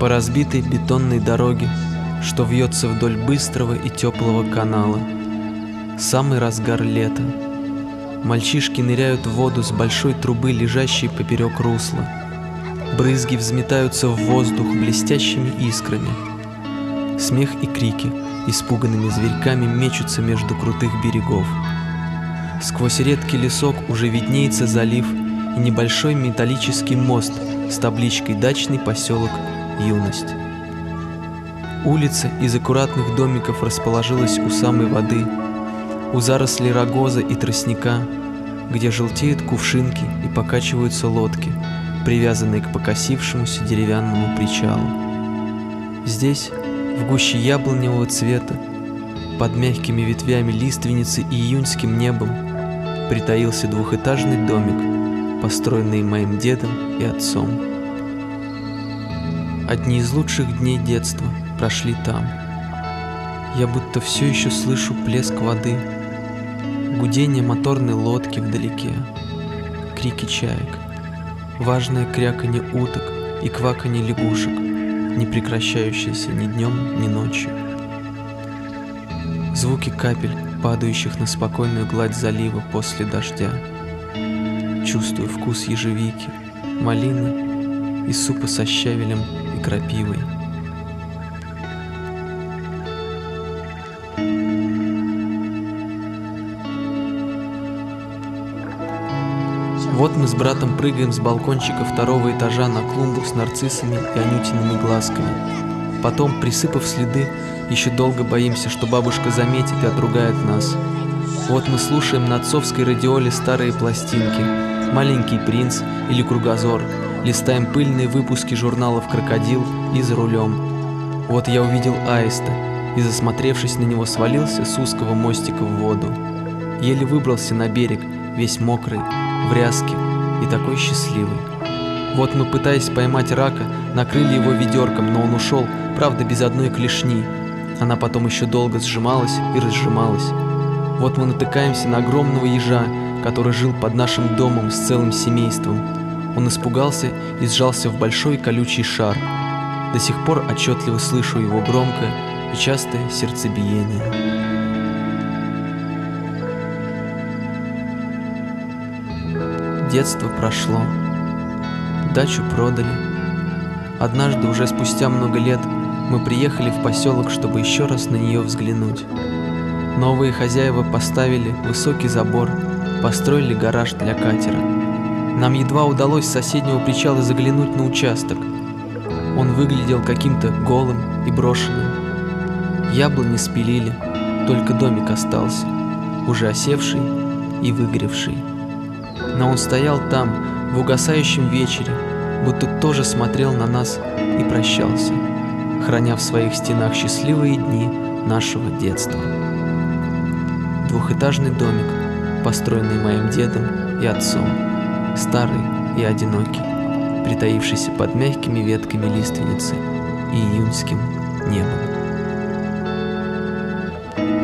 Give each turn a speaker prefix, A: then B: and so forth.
A: По разбитой бетонной дороге, что вьется вдоль быстрого и теплого канала. Самый разгар лета. Мальчишки ныряют в воду с большой трубы, лежащей поперек русла. Брызги взметаются в воздух блестящими искрами. Смех и крики испуганными зверьками мечутся между крутых берегов. Сквозь редкий лесок уже виднеется залив и небольшой металлический мост с табличкой «Дачный поселок Юность». Улица из аккуратных домиков расположилась у самой воды, у зарослей рогоза и тростника, где желтеют кувшинки и покачиваются лодки, привязанные к покосившемуся деревянному причалу. Здесь, в гуще яблоневого цвета, под мягкими ветвями лиственницы и июньским небом, притаился двухэтажный домик, построенный моим дедом и отцом. Одни из лучших дней детства прошли там. Я будто все еще слышу плеск воды, гудение моторной лодки вдалеке, крики чаек, важное кряканье уток и кваканье лягушек, не прекращающееся ни днем, ни ночью. Звуки капель, падающих на спокойную гладь залива после дождя. Чувствую вкус ежевики, малины и супа со щавелем и крапивой. Вот мы с братом прыгаем с балкончика второго этажа на клумбу с нарциссами и анютиными глазками. Потом, присыпав следы, еще долго боимся, что бабушка заметит и отругает нас. Вот мы слушаем на отцовской радиоле старые пластинки, «Маленький принц» или «Кругозор», листаем пыльные выпуски журналов «Крокодил» и «За рулем». Вот я увидел аиста и, засмотревшись на него, свалился с узкого мостика в воду. Еле выбрался на берег, весь мокрый, в ряске и такой счастливый. Вот мы, пытаясь поймать рака, накрыли его ведерком, но он ушел, правда, без одной клешни. Она потом еще долго сжималась и разжималась. Вот мы натыкаемся на огромного ежа, который жил под нашим домом с целым семейством. Он испугался и сжался в большой колючий шар. До сих пор отчетливо слышу его громкое и частое сердцебиение. Детство прошло. Дачу продали. Однажды, уже спустя много лет, мы приехали в поселок, чтобы еще раз на нее взглянуть. Новые хозяева поставили высокий забор, построили гараж для катера. Нам едва удалось с соседнего причала заглянуть на участок. Он выглядел каким-то голым и брошенным. Яблони спилили, только домик остался, уже осевший и выгоревший. Но он стоял там, в угасающем вечере, будто тоже смотрел на нас и прощался, храня в своих стенах счастливые дни нашего детства. Двухэтажный домик, построенный моим дедом и отцом, старый и одинокий, притаившийся под мягкими ветками лиственницы и июньским небом.